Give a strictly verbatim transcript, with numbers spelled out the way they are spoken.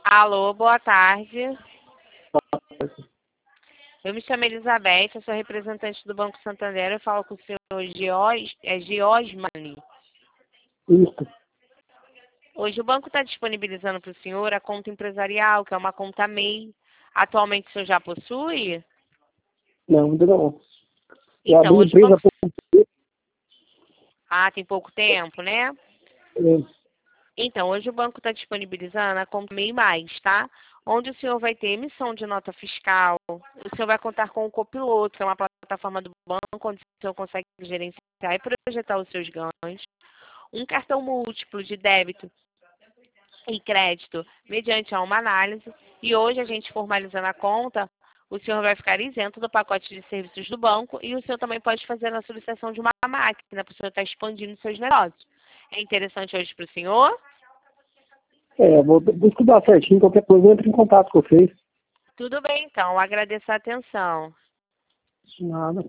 Alô, boa tarde. Eu me chamo Elizabeth, eu sou representante do Banco Santander. Eu falo com o senhor Gios, é Giosmani. Isso. Hoje o banco está disponibilizando para o senhor a conta empresarial, que é uma conta M E I. Atualmente o senhor já possui? Não, ainda não. Eu Então, abri hoje o empresa banco... há pouco tempo. Ah, tem pouco tempo, né? É, Então, hoje o banco está disponibilizando a conta M E I mais, tá? Onde o senhor vai ter emissão de nota fiscal, o senhor vai contar com o Copiloto, que é uma plataforma do banco, onde o senhor consegue gerenciar e projetar os seus ganhos, um cartão múltiplo de débito e crédito mediante a uma análise, e hoje a gente formalizando a conta, o senhor vai ficar isento do pacote de serviços do banco e o senhor também pode fazer a solicitação de uma máquina para o senhor estar expandindo seus negócios. É interessante hoje para o senhor? é vou, vou estudar certinho, qualquer coisa eu entro em contato com vocês. Tudo bem, então. Agradeço a atenção. Nada.